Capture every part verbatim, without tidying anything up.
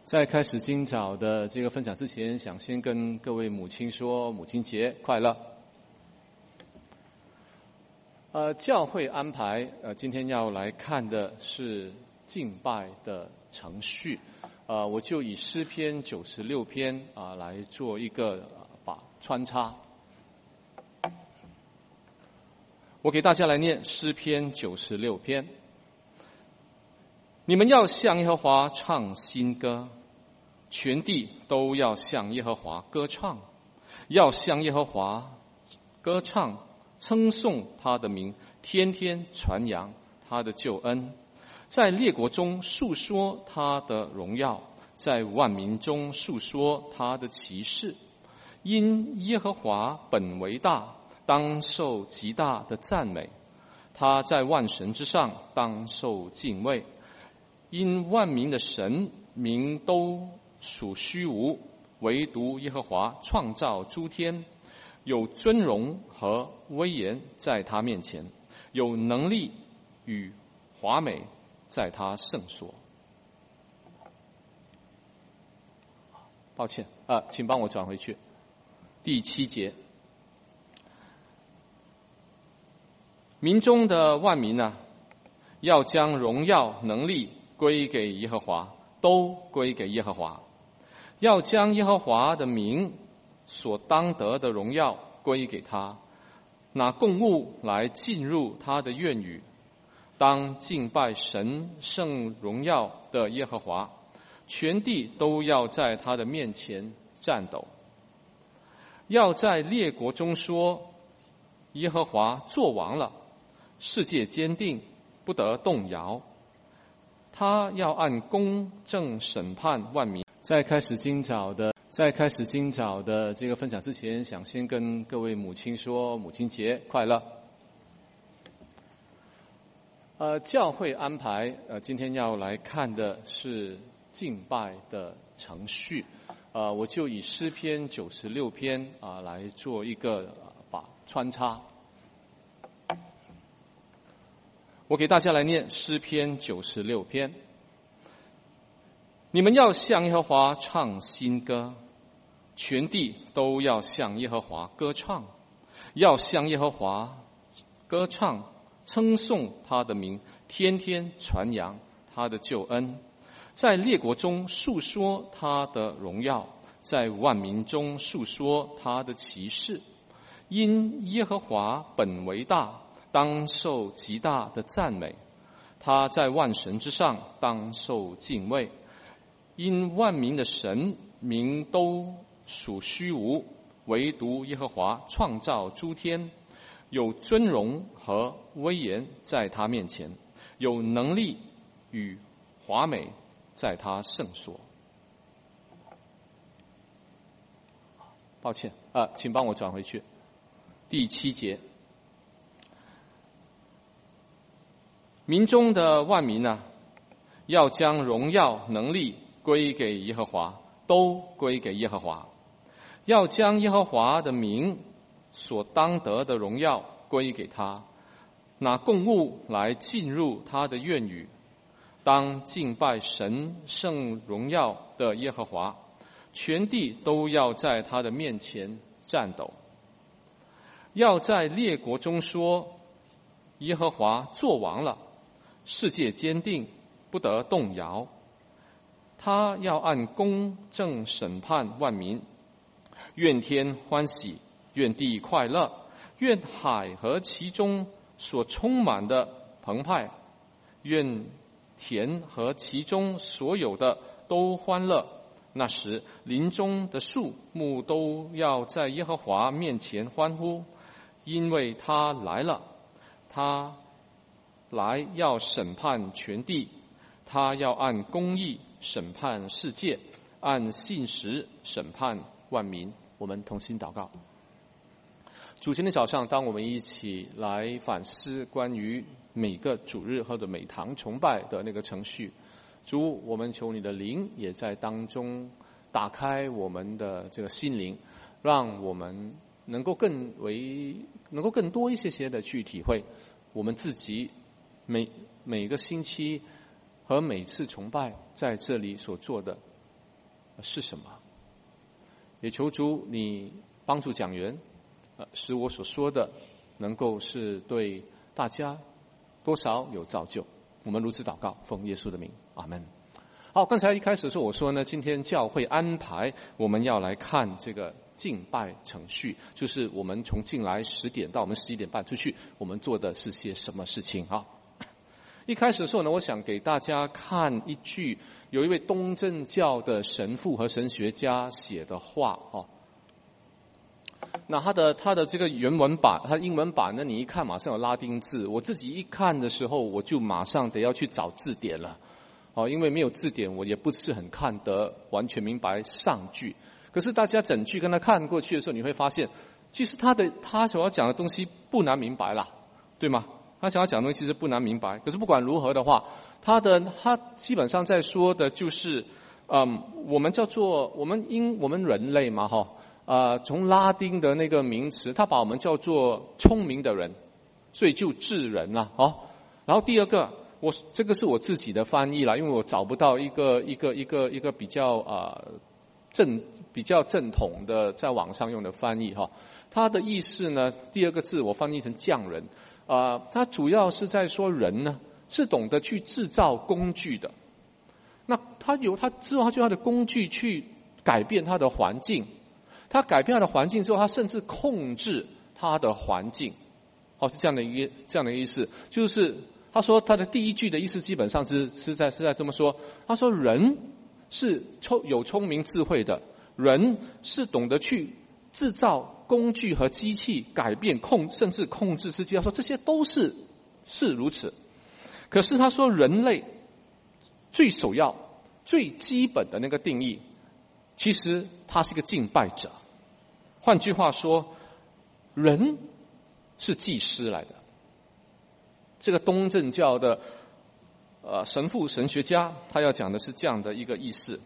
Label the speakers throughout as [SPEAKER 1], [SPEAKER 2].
[SPEAKER 1] 在开始今早的这个分享之前，想先跟各位母亲说母亲节快乐。呃，教会安排呃，今天要来看的是敬拜的程序。呃，我就以诗篇九十六篇啊、呃、来做一个、呃、把穿插。我给大家来念诗篇九十六篇。你们要向耶和华唱新歌，全地都要向耶和华歌唱，要向耶和华歌唱，称颂他的名，天天传扬他的救恩，在列国中述说他的荣耀，在万民中述说他的奇事。因耶和华本为大，当受极大的赞美，他在万神之上，当受敬畏。因万民的神名都属虚无，唯独耶和华创造诸天，有尊荣和威严在他面前，有能力与华美在他圣所。抱歉啊，请帮我转回去。第七节，民中的万民啊，要将荣耀能力归给耶和华，都归给耶和华。要将耶和华的名所当得的荣耀归给他，拿供物来进入他的院宇，当敬拜神圣荣耀的耶和华，全地都要在他的面前战斗。要在列国中说，耶和华作王了，世界坚定，不得动摇。他要按公正审判万民。在开始今早的在开始今早的这个分享之前，想先跟各位母亲说母亲节快乐。呃，教会安排呃，今天要来看的是敬拜的程序。呃，我就以诗篇九十六篇啊、呃、来做一个、呃、把穿插。我给大家来念诗篇九十六篇。你们要向耶和华唱新歌，全地都要向耶和华歌唱，要向耶和华歌唱，称颂他的名，天天传扬他的救恩，在列国中述说他的荣耀，在万民中述说他的奇事。因耶和华本为大，当受极大的赞美，他在万神之上，当受敬畏。因万民的神名都属虚无，唯独耶和华创造诸天，有尊荣和威严在他面前，有能力与华美在他圣所。抱歉啊，请帮我转回去。第七节，民中的万民啊，要将荣耀能力归给耶和华，都归给耶和华。要将耶和华的名所当得的荣耀归给他，拿供物来进入他的院宇，当敬拜神圣荣耀的耶和华，全地都要在他的面前战斗。要在列国中说，耶和华作王了，世界坚定，不得动摇。他要按公正审判万民，愿天欢喜，愿地快乐，愿海和其中所充满的澎湃，愿田和其中所有的都欢乐。那时林中的树木都要在耶和华面前欢呼，因为他来了，他来要审判全地，他要按公义审判世界，按信实审判万民。我们同心祷告。主，今天早上，当我们一起来反思关于每个主日或者每堂崇拜的那个程序，主，我们求你的灵也在当中打开我们的这个心灵，让我们能够更为能够更多一些些的去体会我们自己每每个星期和每次崇拜在这里所做的是什么。也求主你帮助讲员，呃，使我所说的能够是对大家多少有造就。我们如此祷告，奉耶稣的名，阿们。好，刚才一开始的时候我说呢，今天教会安排我们要来看这个敬拜程序，就是我们从进来十点到我们十一点半出去，我们做的是些什么事情啊？一开始的时候呢，我想给大家看一句有一位东正教的神父和神学家写的话哦。那他的他的这个原文版，他英文版呢，你一看马上有拉丁字，我自己一看的时候，我就马上得要去找字典了。哦，因为没有字典，我也不是很看得完全明白上句。可是大家整句跟他看过去的时候，你会发现，其实他的他所要讲的东西不难明白啦，对吗？他想要讲的东西其实不难明白。可是不管如何的话，他的他基本上在说的就是，嗯，我们叫做我们因我们人类嘛，哈，呃，从拉丁的那个名词，他把我们叫做聪明的人，所以就智人了，哦。然后第二个。我这个是我自己的翻译啦，因为我找不到一个一个一个一个比较啊、呃、正比较正统的在网上用的翻译哈。它的意思呢，第二个字我翻译成匠人啊、呃，它主要是在说人呢是懂得去制造工具的。那他有他之后，他就他的工具去改变他的环境，他改变他的环境之后，他甚至控制他的环境。好，是这样的一个这样的意思，就是。他说他的第一句的意思基本上是是在是在这么说，他说人是聪有聪明智慧的，人是懂得去制造工具和机器，改变控甚至控制世界。他说这些都是是如此。可是他说人类最首要最基本的那个定义，其实他是一个敬拜者。换句话说，人是祭司来的。这个东正教的呃神父神学家，他要讲的是这样的一个意思：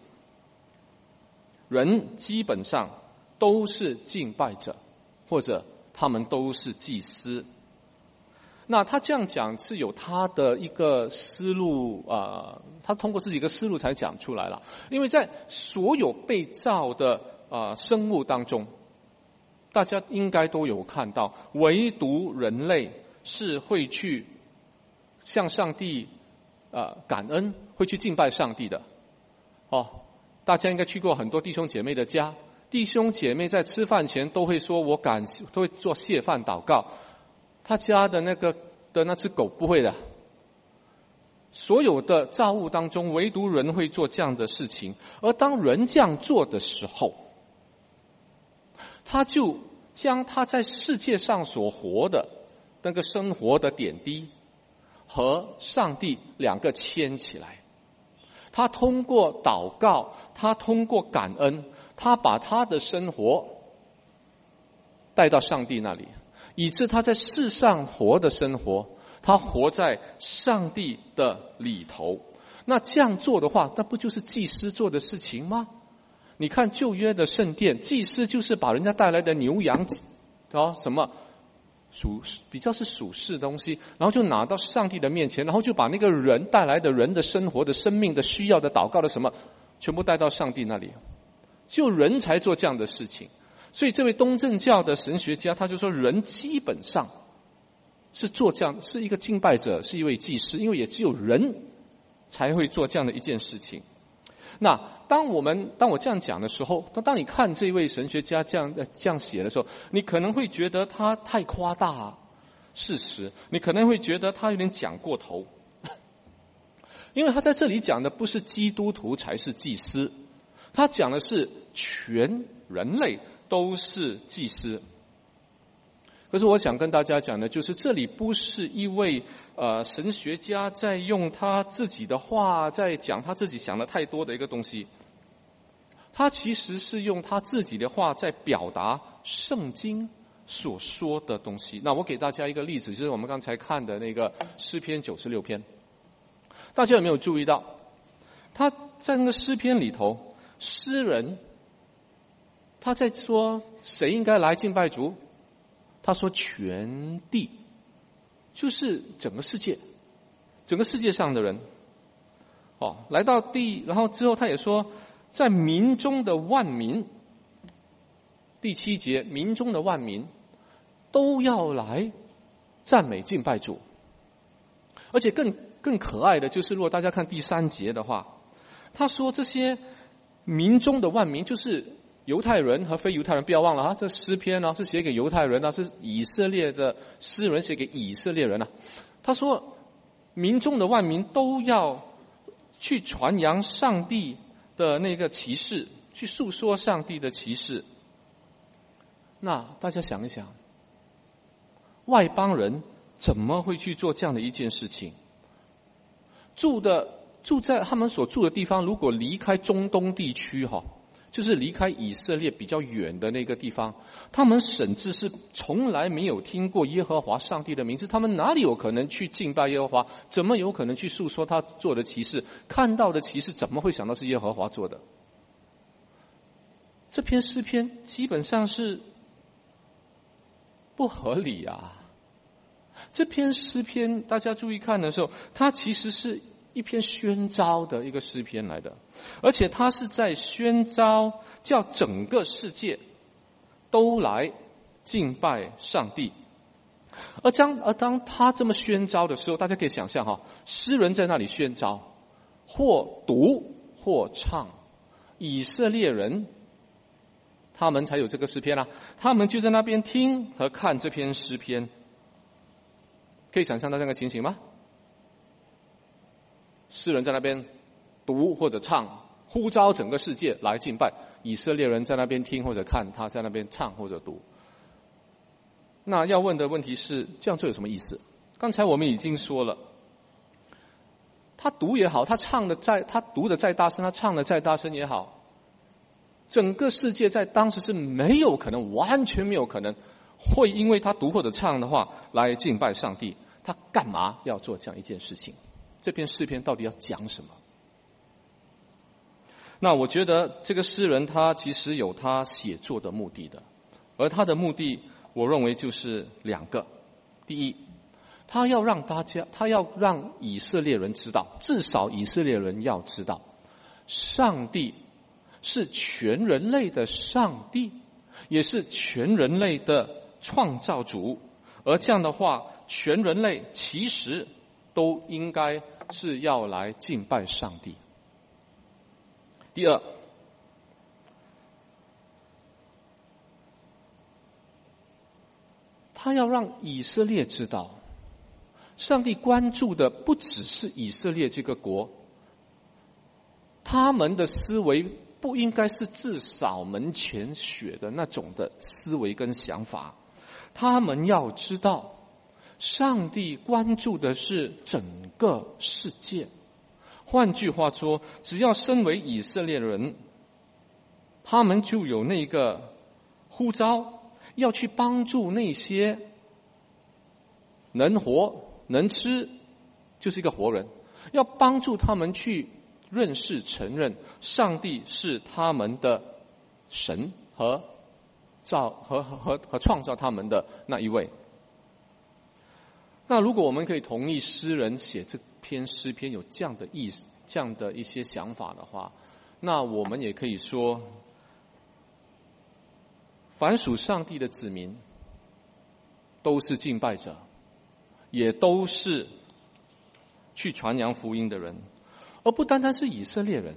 [SPEAKER 1] 人基本上都是敬拜者，或者他们都是祭司。那他这样讲是有他的一个思路啊、呃，他通过自己一个思路才讲出来了。因为在所有被造的啊、呃、生物当中，大家应该都有看到，唯独人类是会去向上帝呃感恩，会去敬拜上帝的。哦，大家应该去过很多弟兄姐妹的家，弟兄姐妹在吃饭前都会说我感都会做谢饭祷告。他家的那个的那只狗不会的。所有的造物当中，唯独人会做这样的事情。而当人这样做的时候，他就将他在世界上所活的那个生活的点滴和上帝两个牵起来，他通过祷告，他通过感恩，他把他的生活带到上帝那里，以致他在世上活的生活，他活在上帝的里头。那这样做的话，那不就是祭司做的事情吗？你看旧约的圣殿，祭司就是把人家带来的牛羊哦什么属比较是属世的东西，然后就拿到上帝的面前，然后就把那个人带来的人的生活的生命的需要的祷告的什么全部带到上帝那里，就人才做这样的事情。所以这位东正教的神学家他就说，人基本上是做这样，是一个敬拜者，是一位祭司，因为也只有人才会做这样的一件事情。那当我们当我这样讲的时候，当当你看这位神学家这样这样写的时候，你可能会觉得他太夸大事实，你可能会觉得他有点讲过头，因为他在这里讲的不是基督徒才是祭司，他讲的是全人类都是祭司。可是我想跟大家讲的就是，这里不是一位呃神学家在用他自己的话在讲他自己想的太多的一个东西，他其实是用他自己的话在表达圣经所说的东西。那我给大家一个例子，就是我们刚才看的那个诗篇九十六篇，大家有没有注意到，他在那个诗篇里头，诗人他在说谁应该来敬拜主，他说全地，就是整个世界，整个世界上的人，哦，来到地，然后之后他也说， 在民中的万民，第七节，民中的万民都要来赞美敬拜主。而且更更可爱的就是，如果大家看第三节的话，他说这些民中的万民就是犹太人和非犹太人，不要忘了啊，这诗篇呢是写给犹太人啊，是以色列的诗人写给以色列人啊。他说民中的万民都要去传扬上帝的那个奇事，去诉说上帝的奇事。那大家想一想，外邦人怎么会去做这样的一件事情？住的住在他们所住的地方，如果离开中东地区哈，就是离开以色列比较远的那个地方，他们甚至是从来没有听过耶和华上帝的名字，他们哪里有可能去敬拜耶和华？怎么有可能去诉说他做的奇事？看到的奇事，怎么会想到是耶和华做的？这篇诗篇基本上是不合理啊！这篇诗篇大家注意看的时候，它其实是一篇宣召的一个诗篇来的，而且它是在宣召叫整个世界都来敬拜上帝。而当而当他这么宣召的时候，大家可以想象哈，诗人在那里宣召，或读或唱，以色列人他们才有这个诗篇啊，他们就在那边听和看这篇诗篇。可以想象到这个情形吗？诗人在那边读或者唱，呼召整个世界来敬拜，以色列人在那边听或者看，他在那边唱或者读。那要问的问题是，这样做有什么意思？刚才我们已经说了，他读也好，他唱的再他读的再大声，他唱的再大声也好，整个世界在当时是没有可能，完全没有可能会因为他读或者唱的话来敬拜上帝。他干嘛要做这样一件事情？这篇诗篇到底要讲什么？那我觉得这个诗人他其实有他写作的目的的，而他的目的我认为就是两个。第一，他要让大家，他要让以色列人知道，至少以色列人要知道，上帝是全人类的上帝，也是全人类的创造主。而这样的话，全人类其实都应该是要来敬拜上帝。第二，他要让以色列知道，上帝关注的不只是以色列这个国，他们的思维不应该是自扫门前雪的那种的思维跟想法，他们要知道上帝关注的是整个世界。换句话说，只要身为以色列人，他们就有那个呼召，要去帮助那些能活能吃，就是一个活人，要帮助他们去认识承认上帝是他们的神和造和和和创造他们的那一位。那如果我们可以同意诗人写这篇诗篇有这样的意思，这样的一些想法的话，那我们也可以说，凡属上帝的子民都是敬拜者，也都是去传扬福音的人，而不单单是以色列人，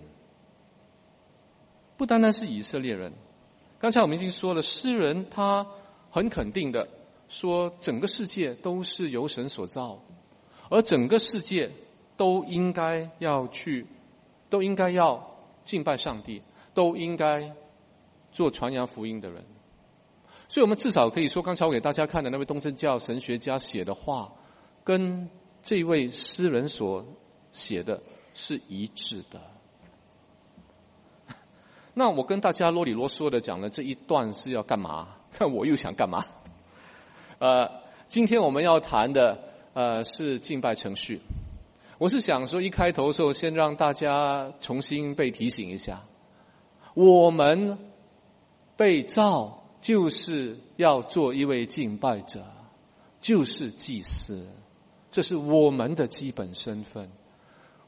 [SPEAKER 1] 不单单是以色列人。刚才我们已经说了，诗人他很肯定的说，整个世界都是由神所造，而整个世界都应该要去，都应该要敬拜上帝，都应该做传扬福音的人。所以我们至少可以说，刚才我给大家看的那位东正教神学家写的话，跟这位诗人所写的是一致的。那我跟大家啰里啰嗦的讲了这一段是要干嘛？那我又想干嘛？呃，今天我们要谈的呃是敬拜程序。我是想说，一开头的时候，先让大家重新被提醒一下，我们被造就是要做一位敬拜者，就是祭司，这是我们的基本身份。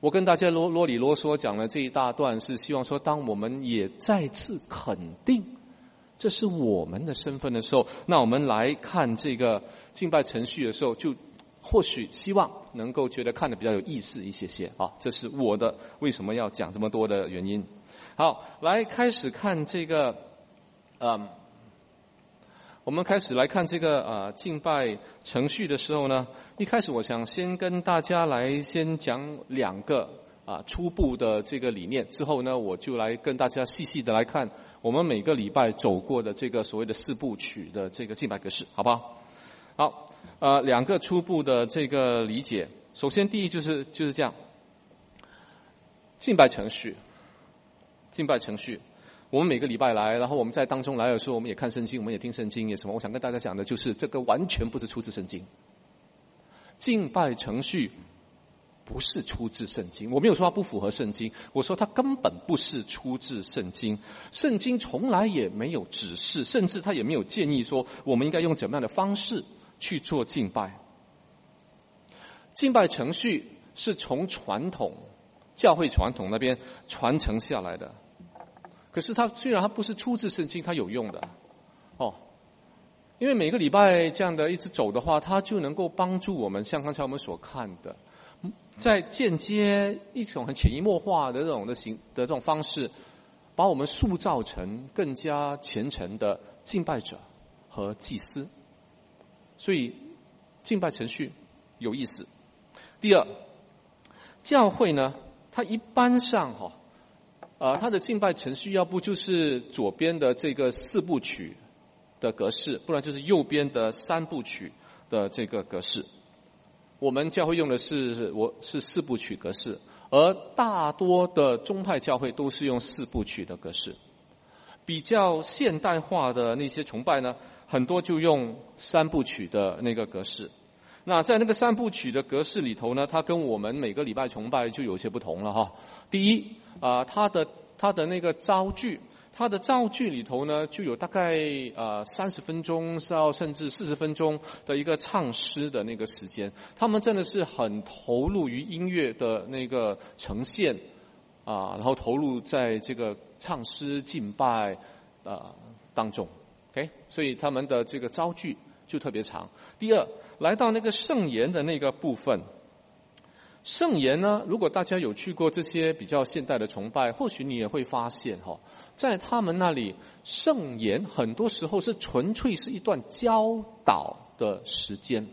[SPEAKER 1] 我跟大家啰啰里啰嗦讲了这一大段，是希望说，当我们也再次肯定这是我们的身份的时候，那我们来看这个敬拜程序的时候，就或许希望能够觉得看得比较有意思一些些啊。这是我的为什么要讲这么多的原因。好，来开始看这个，嗯。我们开始来看这个呃敬拜程序的时候呢，一开始我想先跟大家来先讲两个啊、呃、初步的这个理念，之后呢我就来跟大家细细的来看我们每个礼拜走过的这个所谓的四部曲的这个敬拜格式，好不好？好，呃两个初步的这个理解。首先第一就是就是这样，敬拜程序，敬拜程序。我们每个礼拜来，然后我们在当中来的时候，我们也看圣经，我们也听圣经，也什么？我想跟大家讲的就是，这个完全不是出自圣经。敬拜程序不是出自圣经，我没有说它不符合圣经，我说它根本不是出自圣经。圣经从来也没有指示，甚至它也没有建议说我们应该用怎么样的方式去做敬拜。敬拜程序是从传统教会传统那边传承下来的。可是它虽然它不是出自圣经，它有用的哦，因为每个礼拜这样的一直走的话，它就能够帮助我们，像刚才我们所看的，在间接一种很潜移默化的这种的形的这种方式，把我们塑造成更加虔诚的敬拜者和祭司。所以敬拜程序有意思。第二，教会呢，它一般上哈。呃，它的敬拜程序要不就是左边的这个四部曲的格式，不然就是右边的三部曲的这个格式。我们教会用的是我是四部曲格式，而大多的宗派教会都是用四部曲的格式。比较现代化的那些崇拜呢，很多就用三部曲的那个格式。那在那个三部曲的格式里头呢，它跟我们每个礼拜崇拜就有些不同了哈。第一，啊、呃，它的它的那个招句，它的造句里头呢，就有大概呃三十分钟到甚至四十分钟的一个唱诗的那个时间。他们真的是很投入于音乐的那个呈现啊、呃，然后投入在这个唱诗敬拜呃当中。OK， 所以他们的这个造句就特别长。第二，来到那个圣言的那个部分，圣言呢，如果大家有去过这些比较现代的崇拜，或许你也会发现哈，在他们那里，圣言很多时候是纯粹是一段教导的时间。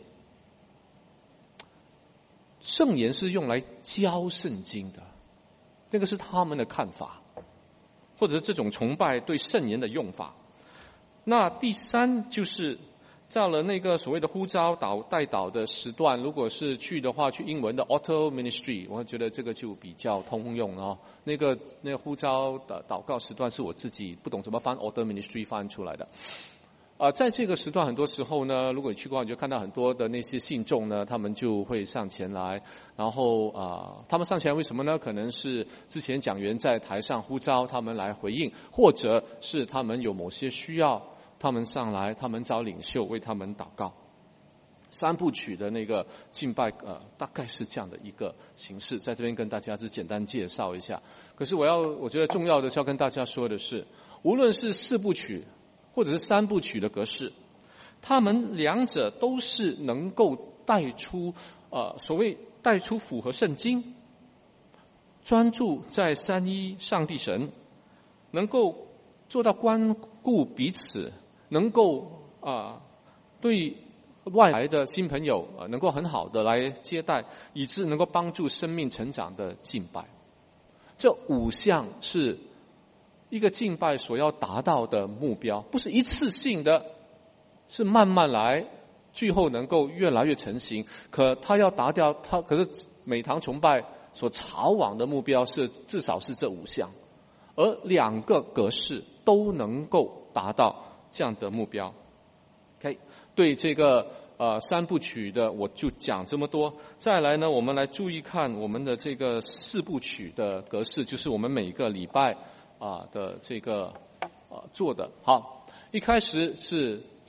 [SPEAKER 1] 圣言是用来教圣经的，那个是他们的看法，或者是这种崇拜对圣言的用法。那第三就是到了那个所谓的呼召导带导的时段，如果是去的话，去英文的 auto ministry， 我觉得这个就比较通用了哦。那个那个呼召的祷告时段是我自己不懂怎么翻 auto ministry 翻出来的。啊、呃，在这个时段，很多时候呢，如果你去过，你就看到很多的那些信众呢，他们就会上前来，然后啊、呃，他们上前来为什么呢？可能是之前讲员在台上呼召他们来回应，或者是他们有某些需要，他们上来，他们找领袖为他们祷告。三部曲的那个敬拜，呃，大概是这样的一个形式，在这边跟大家是简单介绍一下。可是我要，我觉得重要的是要跟大家说的是，无论是四部曲或者是三部曲的格式，他们两者都是能够带出呃所谓带出符合圣经，专注在三一上帝神，能够做到关顾彼此，能够啊、呃、对外来的新朋友啊、呃、能够很好的来接待，以致能够帮助生命成长的敬拜。这五项是一个敬拜所要达到的目标，不是一次性的，是慢慢来，最后能够越来越成型。可他要达掉，他可是每堂崇拜所朝往的目标是至少是这五项，而两个格式都能够达到这样的目标。OK， 对这个呃三部曲的我就讲这么多。再来呢，我们来注意看我们的这个四部曲的格式，就是我们每个礼拜啊的这个呃做的。好，一开始是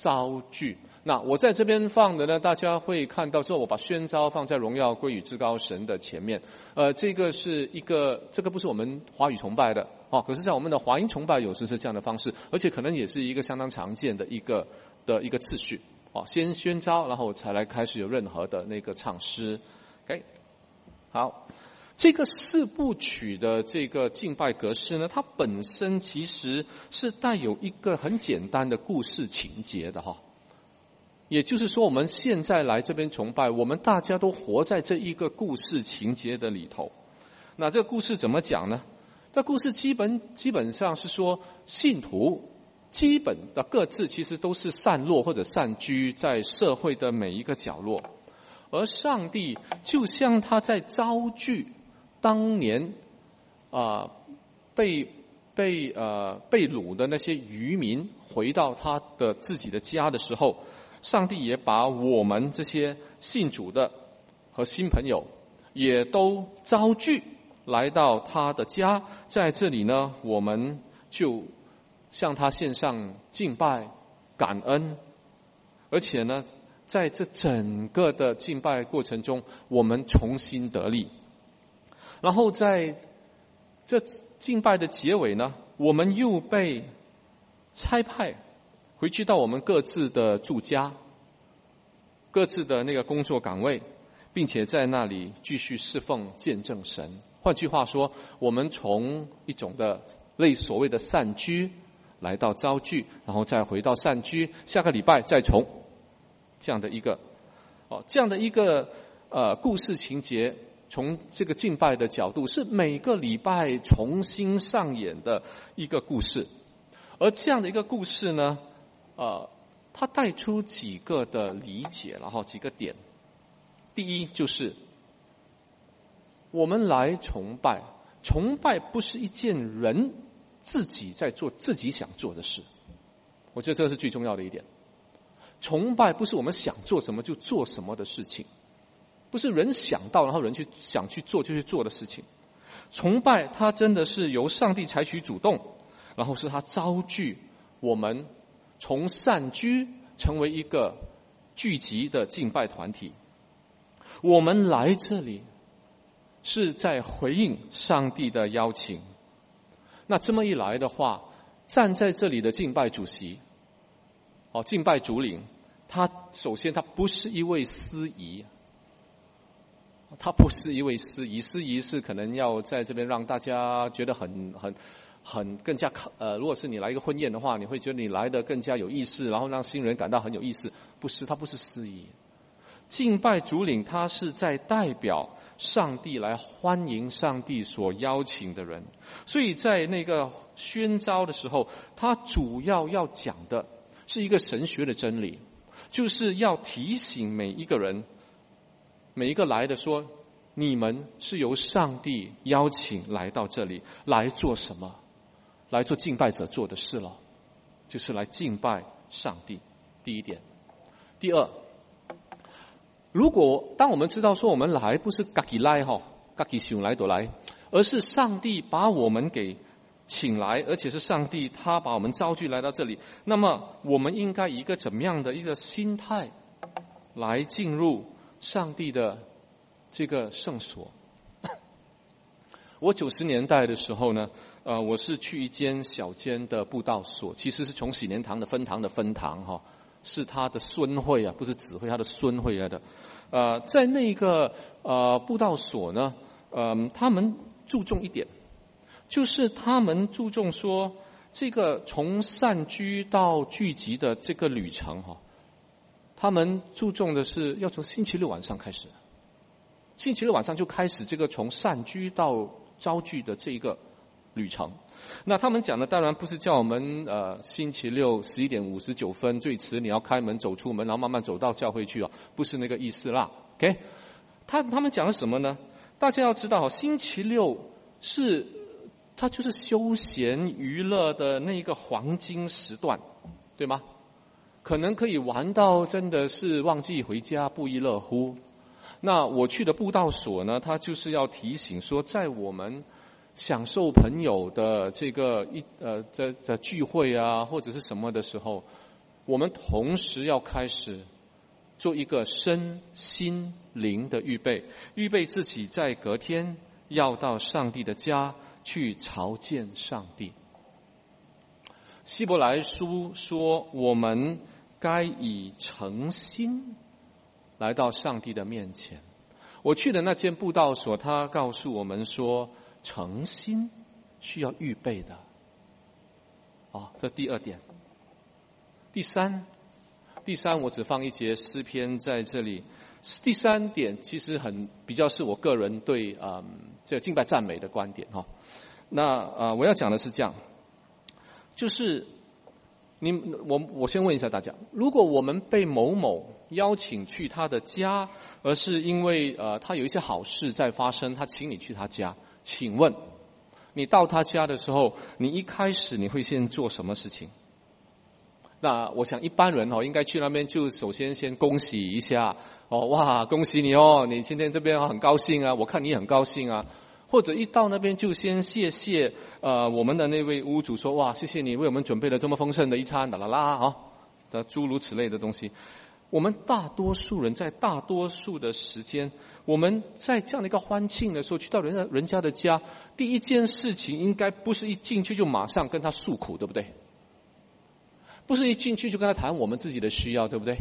[SPEAKER 1] 招聚。那我在这边放的呢，大家会看到说，我把宣召放在荣耀归于至高神的前面。呃，这个是一个，这个不是我们华语崇拜的哦，可是在我们的华音崇拜有时是这样的方式，而且可能也是一个相当常见的一个的一个次序哦，先宣召，然后才来开始有任何的那个唱诗。OK， 好。这个四部曲的这个敬拜格式呢，它本身其实是带有一个很简单的故事情节的哈。也就是说，我们现在来这边崇拜，我们大家都活在这一个故事情节的里头。那这个故事怎么讲呢？这故事基本基本上是说，信徒基本的各自其实都是散落或者散居在社会的每一个角落，而上帝就像他在招聚当年啊、呃、被被呃被掳的那些渔民回到他的自己的家的时候，上帝也把我们这些信主的和新朋友也都招聚来到他的家，在这里呢，我们就向他献上敬拜感恩，而且呢，在这整个的敬拜过程中，我们重新得力。然后在这敬拜的结尾呢，我们又被差派回去到我们各自的住家、各自的那个工作岗位，并且在那里继续侍奉见证神。换句话说，我们从一种的类所谓的散居来到招聚，然后再回到散居，下个礼拜再从这样的一个哦这样的一个呃故事情节。从这个敬拜的角度，是每个礼拜重新上演的一个故事，而这样的一个故事呢，呃，它带出几个的理解，然后几个点。第一就是我们来崇拜，崇拜不是一件人自己在做自己想做的事，我觉得这是最重要的一点。崇拜不是我们想做什么就做什么的事情。不是人想到然后人去想去做就去做的事情。崇拜它真的是由上帝采取主动，然后是他招聚我们从散居成为一个聚集的敬拜团体。我们来这里是在回应上帝的邀请。那这么一来的话，站在这里的敬拜主席哦，敬拜主领，他首先他不是一位司仪，他不是一位司仪，司仪是可能要在这边让大家觉得很很很更加呃，如果是你来一个婚宴的话，你会觉得你来的更加有意思，然后让新人感到很有意思。不是，他不是司仪。敬拜主领，他是在代表上帝来欢迎上帝所邀请的人。所以在那个宣召的时候，他主要要讲的是一个神学的真理，就是要提醒每一个人。每一个来的说，你们是由上帝邀请来到这里，来做什么？来做敬拜者做的事了，就是来敬拜上帝。第一点。第二，如果当我们知道说我们来不是自己来哈，自己想来就来，而是上帝把我们给请来，而且是上帝他把我们召聚来到这里，那么我们应该以一个怎么样的一个心态来进入上帝的这个圣所。我九十年代的时候呢，呃，我是去一间小间的布道所，其实是从喜年堂的分堂的分堂哈，是他的孙会啊，不是子会，他的孙会来的。呃，在那个呃布道所呢，呃，他们注重一点，就是他们注重说这个从散居到聚集的这个旅程哈。他们注重的是要从星期六晚上开始，星期六晚上就开始这个从散居到招聚的这一个旅程。那他们讲的当然不是叫我们呃星期六十一点五十九分最迟你要开门走出门，然后慢慢走到教会去哦，不是那个意思啦。OK， 他他们讲的什么呢？大家要知道，星期六是它就是休闲娱乐的那一个黄金时段，对吗？可能可以玩到真的是忘记回家不亦乐乎。那我去的布道所呢，它就是要提醒说，在我们享受朋友的这个一呃这的聚会啊或者是什么的时候， 我们同时要开始做一个身心灵的预备，预备自己在隔天要到上帝的家去朝见上帝。希伯来书说，我们该以诚心来到上帝的面前。我去的那间布道所，他告诉我们说，诚心需要预备的。哦，这第二点。第三，第三，我只放一节诗篇在这里。第三点其实很比较是我个人对嗯这敬拜赞美的观点哈。那呃我要讲的是这样，就是你我我先问一下大家，如果我们被某某邀请去他的家，而是因为呃他有一些好事在发生，他请你去他家，请问你到他家的时候，你一开始你会先做什么事情？那我想一般人哦，应该去那边就首先先恭喜一下哦，哇，恭喜你哦，你今天这边很高兴啊，我看你也很高兴啊。或者一到那边就先谢谢呃我们的那位屋主说，哇，谢谢你为我们准备了这么丰盛的一餐，啦啦啦啊，的诸如此类的东西。我们大多数人在大多数的时间，我们在这样的一个欢庆的时候，去到人家人家的家，第一件事情应该不是一进去就马上跟他诉苦，对不对？不是一进去就跟他谈我们自己的需要，对不对？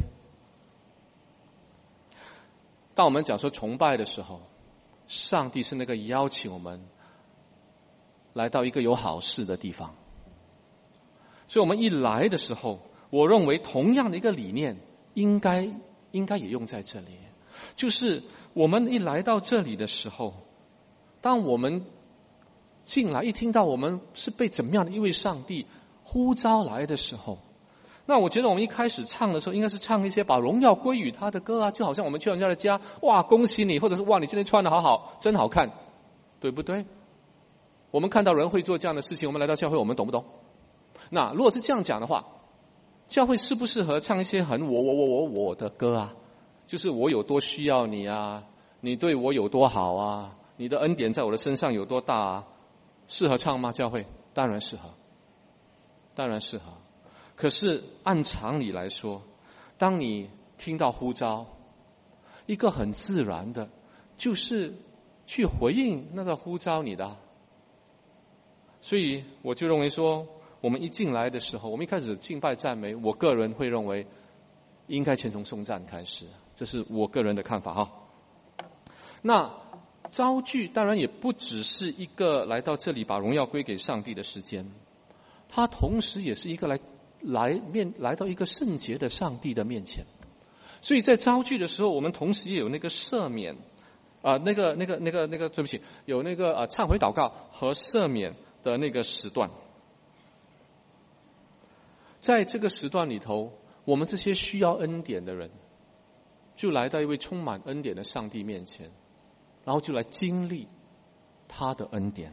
[SPEAKER 1] 当我们讲说崇拜的时候，上帝是那个邀请我们来到一个有好事的地方，所以我们一来的时候，我认为同样的一个理念应该应该也用在这里，就是我们一来到这里的时候，当我们进来一听到我们是被怎么样的一位上帝呼召来的时候，那我觉得我们一开始唱的时候，应该是唱一些把荣耀归于他的歌啊，就好像我们去人家的家，哇，恭喜你，或者是哇，你今天穿得好好，真好看，对不对？我们看到人会做这样的事情，我们来到教会，我们懂不懂？那如果是这样讲的话，教会适不适合唱一些很我我我我我的歌啊？就是我有多需要你啊，你对我有多好啊，你的恩典在我的身上有多大啊？适合唱吗？教会当然适合，当然适合。可是按常理来说，当你听到呼召，一个很自然的就是去回应那个呼召你的。所以我就认为说，我们一进来的时候，我们一开始敬拜赞美，我个人会认为应该先从颂赞开始，这是我个人的看法哈。那招聚当然也不只是一个来到这里把荣耀归给上帝的时间，它同时也是一个来来面来到一个圣洁的上帝的面前。所以在招聚的时候，我们同时也有那个赦免啊、呃，那个那个那个那个对不起，有那个啊、呃、忏悔祷告和赦免的那个时段。在这个时段里头，我们这些需要恩典的人，就来到一位充满恩典的上帝面前，然后就来经历他的恩典。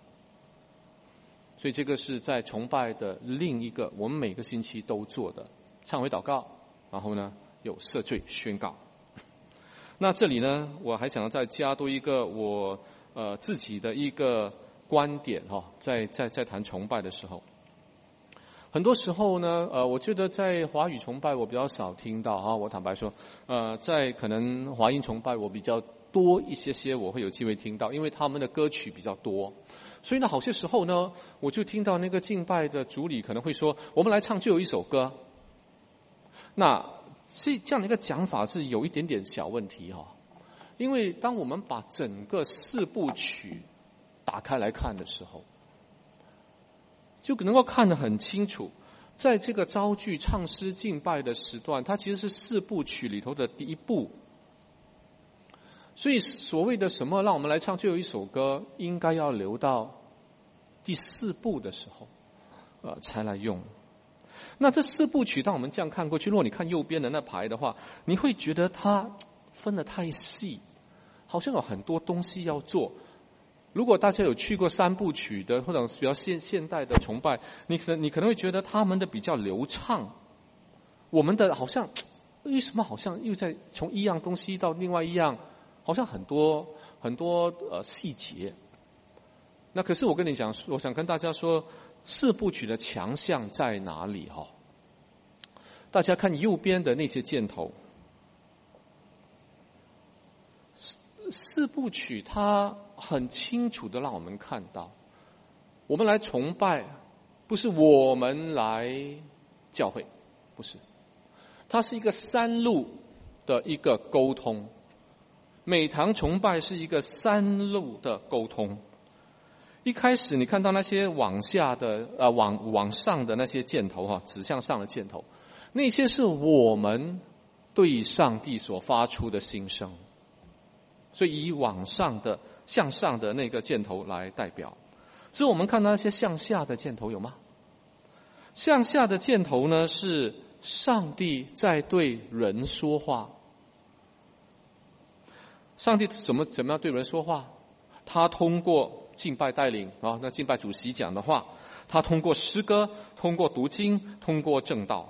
[SPEAKER 1] 所以这个是在崇拜的另一个我们每个星期都做的忏悔祷告，然后呢有赦罪宣告。那这里呢，我还想要再加多一个我呃自己的一个观点哈、哦，在在在谈崇拜的时候，很多时候呢，呃，我觉得在华语崇拜我比较少听到啊。我坦白说，呃，在可能华音崇拜我比较多一些些，我会有机会听到，因为他们的歌曲比较多。所以呢，好些时候呢，我就听到那个敬拜的主理可能会说：“我们来唱最后一首歌。”那是这样的一个讲法是有一点点小问题哈、哦，因为当我们把整个四部曲打开来看的时候，就能够看得很清楚，在这个招聚唱诗敬拜的时段，它其实是四部曲里头的第一部。所以所谓的什么让我们来唱最后一首歌，应该要留到第四部的时候呃才来用。那这四部曲当我们这样看过去，如果你看右边的那排的话，你会觉得它分得太细，好像有很多东西要做。如果大家有去过三部曲的或者比较现现代的崇拜，你可能你可能会觉得他们的比较流畅，我们的好像为什么好像又在从一样东西到另外一样，好像很多很多呃细节。那可是我跟你讲，我想跟大家说，四部曲的强项在哪里哈？ 大家看右边的那些箭头，四四部曲它很清楚的让我们看到，我们来崇拜不是我们来教会，不是，它是一个三路的一个沟通。每堂崇拜是一个三路的沟通。一开始你看到那些往下的呃往往上的那些箭头哈，指向上的箭头，那些是我们对上帝所发出的心声，所以以往上的向上的那个箭头来代表。只有我们看到那些向下的箭头有吗？向下的箭头呢，是上帝在对人说话。上帝怎么怎么样对人说话？他通过敬拜带领啊，那敬拜主席讲的话，他通过诗歌，通过读经，通过正道，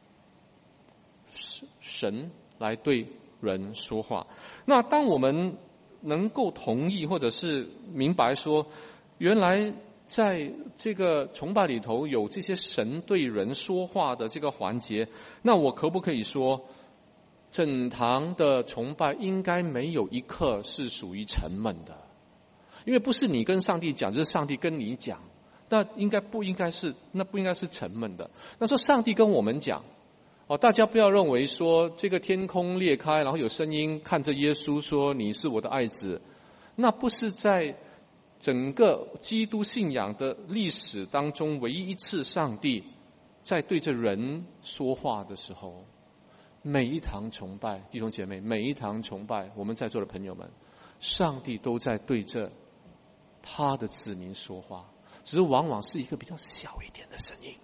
[SPEAKER 1] 神来对人说话。那当我们能够同意或者是明白说，原来在这个崇拜里头有这些神对人说话的这个环节，那我可不可以说，整堂的崇拜应该没有一刻是属于沉闷的？因为不是你跟上帝讲，就是上帝跟你讲，那应该不应该是那不应该是沉闷的。那说上帝跟我们讲，哦，大家不要认为说这个天空裂开，然后有声音看着耶稣说你是我的爱子，那不是在整个基督信仰的历史当中唯一一次上帝在对着人说话的时候。每一堂崇拜，弟兄姐妹，每一堂崇拜，我们在座的朋友们，上帝都在对着他的子民说话，只是往往是一个比较小一点的声音，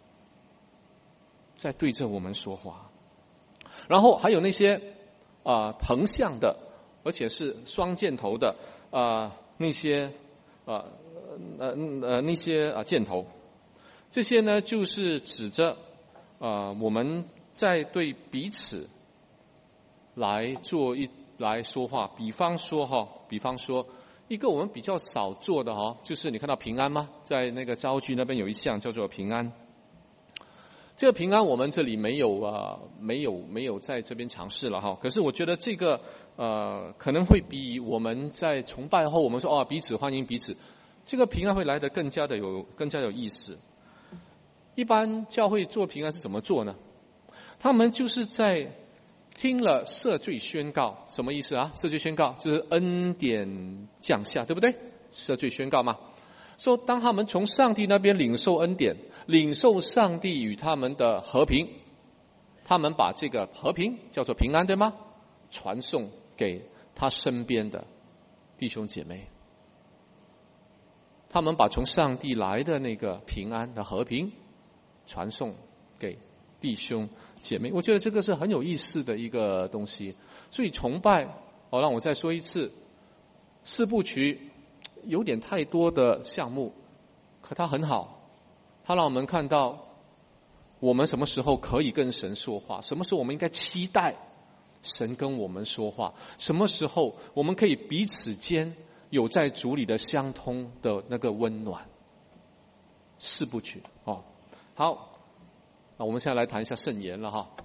[SPEAKER 1] 在对着我们说话。然后还有那些啊、呃、横向的，而且是双箭头的啊、呃、那些啊 呃, 呃呃那些啊、呃、箭头，这些呢就是指着啊、呃、我们在对彼此来做一来说话。比方说哈，比方说一个我们比较少做的哈，就是你看到平安吗？在那个招聚那边有一项叫做平安。这个平安我们这里没有啊、呃，没有没有在这边尝试了哈。可是我觉得这个呃可能会比我们在崇拜后我们说哦彼此欢迎彼此，这个平安会来得更加的有更加有意思。一般教会做平安是怎么做呢？他们就是在听了赦罪宣告，什么意思啊？赦罪宣告就是恩典降下，对不对？赦罪宣告嘛。说、so, 当他们从上帝那边领受恩典，领受上帝与他们的和平，他们把这个和平叫做平安，对吗？传送给他身边的弟兄姐妹，他们把从上帝来的那个平安的和平传送给弟兄姐妹。我觉得这个是很有意思的一个东西。所以崇拜，哦，让我再说一次，四部曲有点太多的项目，可它很好，它让我们看到我们什么时候可以跟神说话，什么时候我们应该期待神跟我们说话，什么时候我们可以彼此间有在主里的相通的那个温暖。四部曲哦，好。那我们现在来谈一下圣言了哈。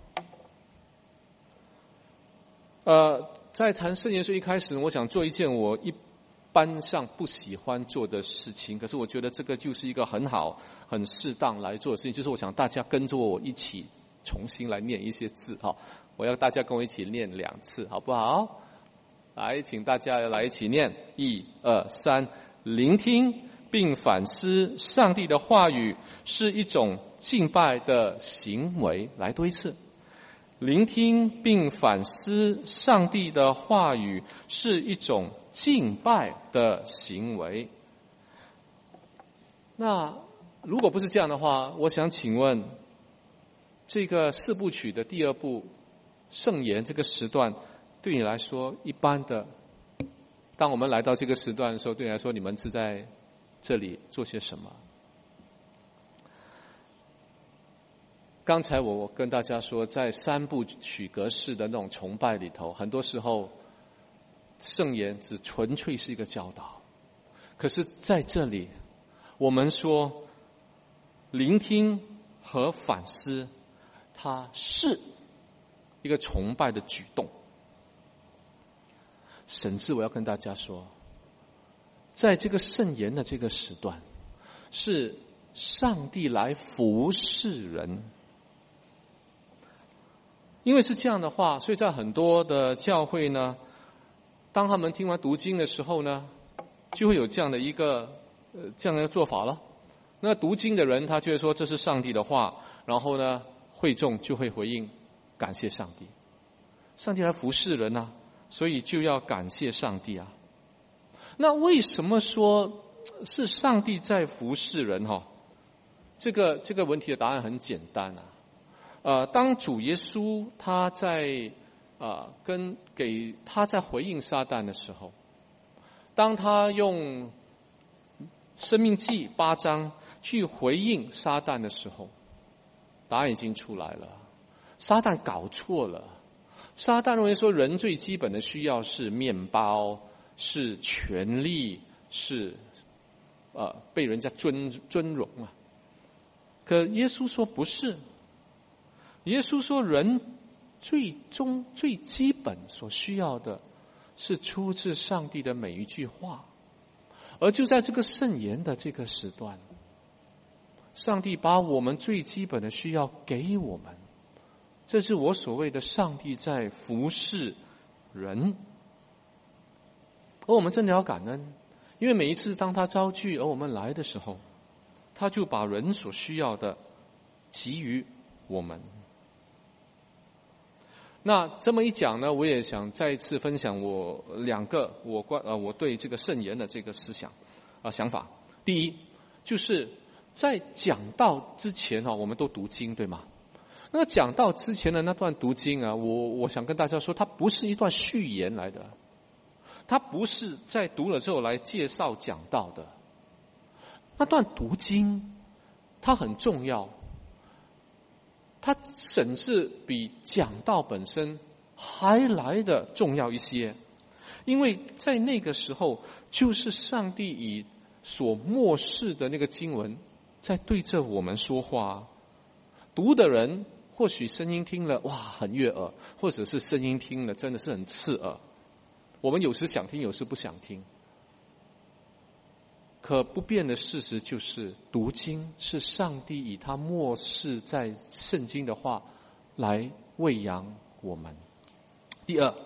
[SPEAKER 1] 呃，在谈圣言是一开始，我想做一件我一般上不喜欢做的事情，可是我觉得这个就是一个很好、很适当来做的事情，就是我想大家跟着我一起重新来念一些字哈。我要大家跟我一起念两次，好不好？来，请大家来一起念，一、二、三，聆听并反思上帝的话语是一种敬拜的行为。来多一次，聆听并反思上帝的话语是一种敬拜的行为。那如果不是这样的话，我想请问，这个四部曲的第二部圣言这个时段，对你来说一般的，当我们来到这个时段的时候，对你来说你们是在这里做些什么？刚才我我跟大家说，在三部曲格式的那种崇拜里头，很多时候圣言只纯粹是一个教导，可是在这里我们说聆听和反思， 它是一个崇拜的举动。甚至我要跟大家说，在这个圣言的这个时段，是上帝来服侍人。因为是这样的话，所以在很多的教会呢，当他们听完读经的时候呢，就会有这样的一个呃这样的一个做法了。那读经的人他就会说这是上帝的话，然后呢会众就会回应感谢上帝。上帝来服侍人啊，所以就要感谢上帝啊。那为什么说是上帝在服侍人哈？这个这个问题的答案很简单啊。呃，当主耶稣他在呃跟给他在回应撒旦的时候，当他用申命记八章去回应撒旦的时候，答案已经出来了。撒旦搞错了。撒旦认为说人最基本的需要是面包，是权力，是呃被人家尊尊荣啊。可耶稣说不是。耶稣说人最终最基本所需要的是出自上帝的每一句话。而就在这个圣言的这个时段，上帝把我们最基本的需要给我们，这是我所谓的上帝在服侍人。而我们真的要感恩，因为每一次当他招聚而我们来的时候，他就把人所需要的给予我们。那这么一讲呢，我也想再一次分享我两个我关呃我对这个圣言的这个思想啊、呃、想法。第一，就是在讲道之前啊，我们都读经对吗？那个讲道之前的那段读经啊，我我想跟大家说，它不是一段序言来的，它不是在读了之后来介绍讲道的。那段读经它很重要。它甚至比讲道本身还来的重要一些，因为在那个时候，就是上帝以所默示的那个经文，在对着我们说话。读的人或许声音听了哇很悦耳，或者是声音听了真的是很刺耳。我们有时想听，有时不想听。可不变的事实就是，读经是上帝以他默示在圣经的话来喂养我们。第二，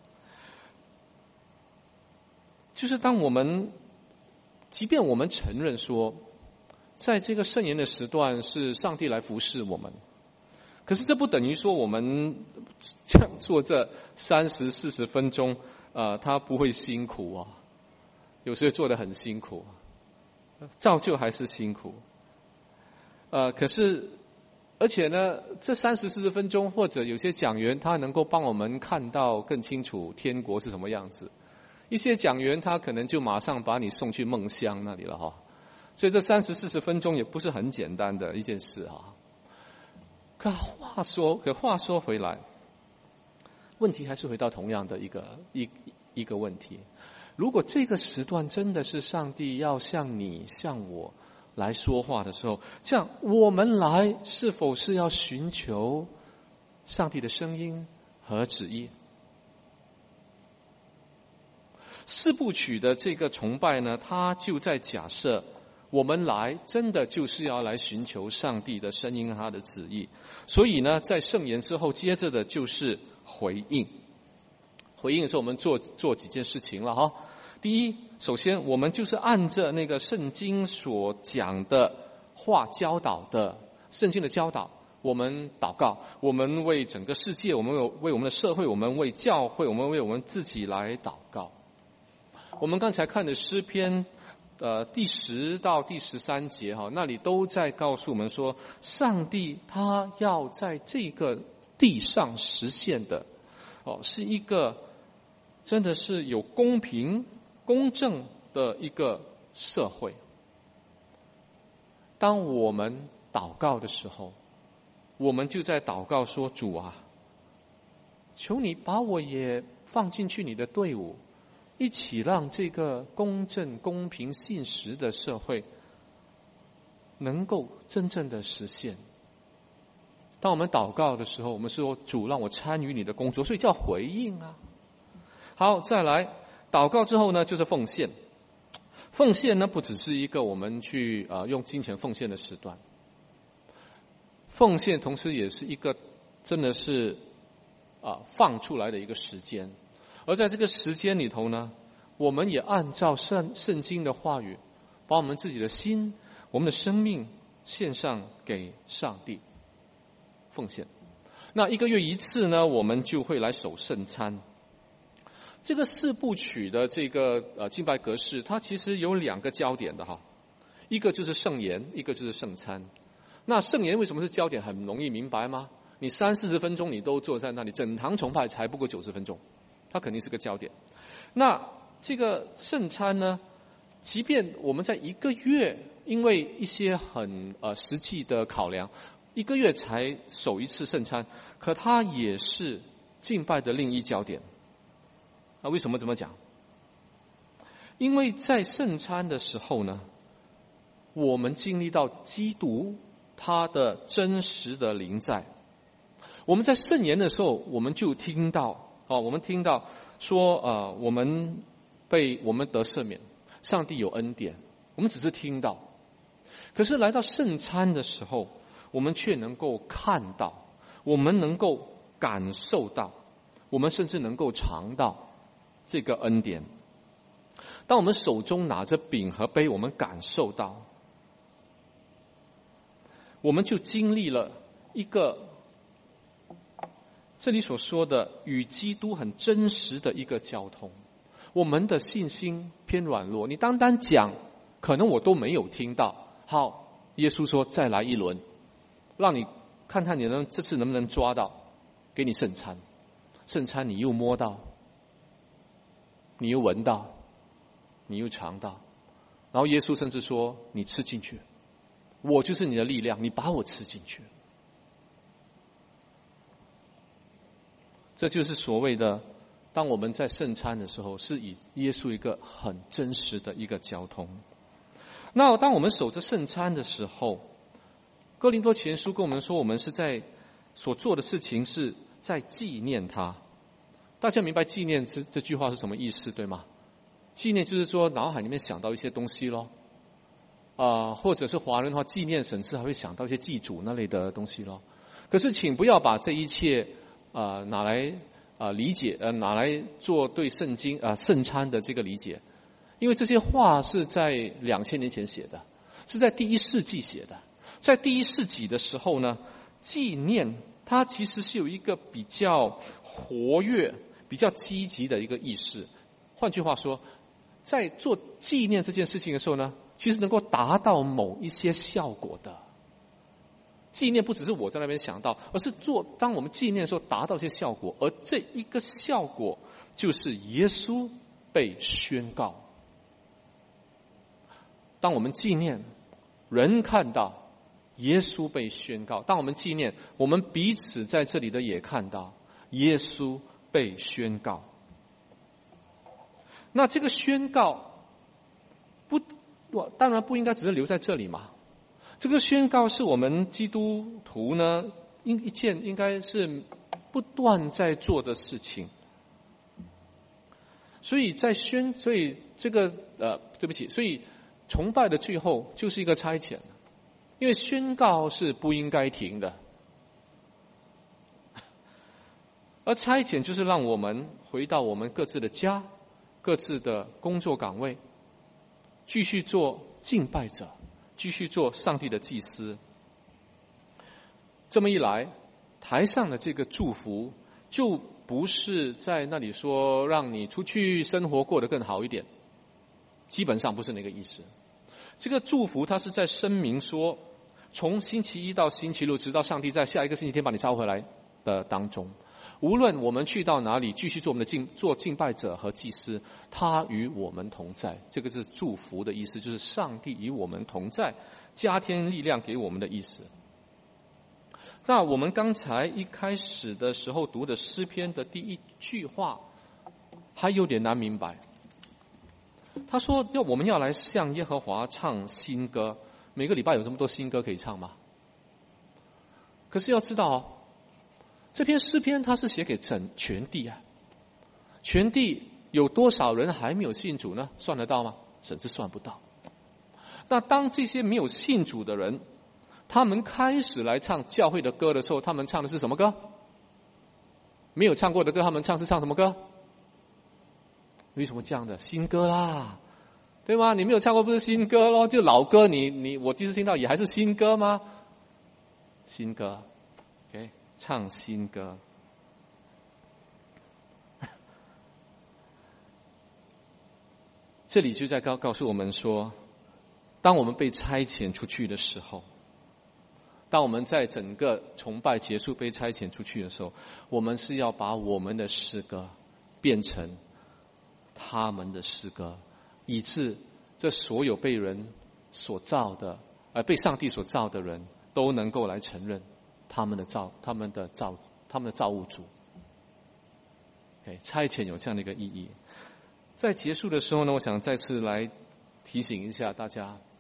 [SPEAKER 1] 就是当我们，即便我们承认说，在这个圣言的时段是上帝来服侍我们，可是这不等于说我们这样做这三十四十分钟，呃，他不会辛苦啊，有时候做得很辛苦。照旧还是辛苦，呃，可是，而且呢，这三十四十分钟，或者有些讲员他能够帮我们看到更清楚天国是什么样子，一些讲员他可能就马上把你送去梦乡那里了哈，所以这三十四十分钟也不是很简单的一件事哈。可话说，可话说回来，问题还是回到同样的一个一一个问题。如果这个时段真的是上帝要向你向我来说话的时候，这样我们来是否是要寻求上帝的声音和旨意？四部曲的这个崇拜呢，它就在假设我们来真的就是要来寻求上帝的声音和他的旨意。所以呢，在圣言之后接着的就是回应。回应的时候我们做做几件事情了哈。第一，首先我们就是按着那个圣经所讲的话教导的圣经的教导，我们祷告，我们为整个世界，我们为我们的社会，我们为教会，我们为我们自己来祷告。我们刚才看的诗篇呃第十到第十三节哈，那里都在告诉我们说，上帝他要在这个地上实现的哦，是一个真的是有公平公正的一个社会。当我们祷告的时候，我们就在祷告说，主啊，求你把我也放进去你的队伍，一起让这个公正公平信实的社会能够真正的实现。 当我们祷告的时候，我们说主让我参与你的工作，所以叫回应啊。好，再来祷告之后呢，就是奉献。奉献呢，不只是一个我们去呃用金钱奉献的时段，奉献同时也是一个真的是啊、呃、放出来的一个时间。而在这个时间里头呢，我们也按照圣圣经的话语，把我们自己的心、我们的生命献上给上帝。奉献。那一个月一次呢，我们就会来守圣餐。这个四部曲的这个呃敬拜格式，它其实有两个焦点的哈，一个就是圣言，一个就是圣餐。那圣言为什么是焦点？很容易明白吗？你三四十分钟你都坐在那里，整堂崇拜才不过九十分钟，它肯定是个焦点。那这个圣餐呢，即便我们在一个月，因为一些很呃实际的考量，一个月才守一次圣餐，可它也是敬拜的另一焦点。那为什么这么讲？因为在圣餐的时候呢，我们经历到基督他的真实的临在。我们在圣言的时候，我们就听到啊，我们听到说呃，我们被我们得赦免，上帝有恩典，我们只是听到。可是来到圣餐的时候，我们却能够看到，我们能够感受到，我们甚至能够尝到这个恩典。当我们手中拿着饼和杯，我们感受到，我们就经历了一个这里所说的与基督很真实的一个交通。我们的信心偏软弱，你单单讲，可能我都没有听到。好，耶稣说再来一轮，让你看看你能这次能不能抓到，给你圣餐。圣餐你又摸到，你又闻到，你又尝到，然后耶稣甚至说你吃进去，我就是你的力量，你把我吃进去。这就是所谓的，当我们在圣餐的时候，是以耶稣一个很真实的一个交通。那当我们守着圣餐的时候，哥林多前书跟我们说，我们是在所做的事情是在纪念他。大家明白纪念这这句话是什么意思，对吗？纪念就是说脑海里面想到一些东西咯，啊、呃，或者是华人的话，纪念神是还会想到一些祭祖那类的东西咯。可是请不要把这一切呃拿来呃理解呃拿来做对圣经呃圣餐的这个理解，因为这些话是在两千年前写的，是在第一世纪写的。在第一世纪的时候呢，纪念它其实是有一个比较活跃、比较积极的一个意识。换句话说，在做纪念这件事情的时候呢，其实能够达到某一些效果的。纪念不只是我在那边想到，而是做当我们纪念的时候达到一些效果，而这一个效果就是耶稣被宣告。当我们纪念，人看到耶稣被宣告；当我们纪念，我们彼此在这里的也看到耶稣被宣告。那这个宣告不，当然不应该只是留在这里嘛。这个宣告是我们基督徒呢，应一件应该是不断在做的事情。所以在宣，所以这个呃，对不起，所以崇拜的最后就是一个差遣，因为宣告是不应该停的，而差遣就是让我们回到我们各自的家、各自的工作岗位，继续做敬拜者，继续做上帝的祭司。这么一来，台上的这个祝福就不是在那里说让你出去生活过得更好一点，基本上不是那个意思。这个祝福它是在声明说，从星期一到星期六，直到上帝在下一个星期天把你召回来的当中，无论我们去到哪里，继续做我们的敬做敬拜者和祭司，他与我们同在。这个是祝福的意思，就是上帝与我们同在，加添力量给我们的意思。那我们刚才一开始的时候读的诗篇的第一句话还有点难明白。他说要我们要来向耶和华唱新歌。每个礼拜有这么多新歌可以唱吗？ 可是要知道哦，这篇诗篇它是写给整全地啊，全地有多少人还没有信主呢？算得到吗？甚至算不到。那当这些没有信主的人，他们开始来唱教会的歌的时候，他们唱的是什么歌？没有唱过的歌，他们唱是唱什么歌？为什么这样的？新歌啦，对吗？你没有唱过不是新歌咯，就老歌，你你我第一次听到也还是新歌吗？新歌 ，OK， 唱新歌。这里就在告告诉我们说，当我们被差遣出去的时候，当我们在整个崇拜结束被差遣出去的时候，我们是要把我们的诗歌变成他们的诗歌，以致这所有被人所造的，而被上帝所造的人都能够来承认他们的造、他们的造、他们的造物主。Okay， 差遣有这样的一个意义。在结束的时候呢，我想再次来提醒一下大家。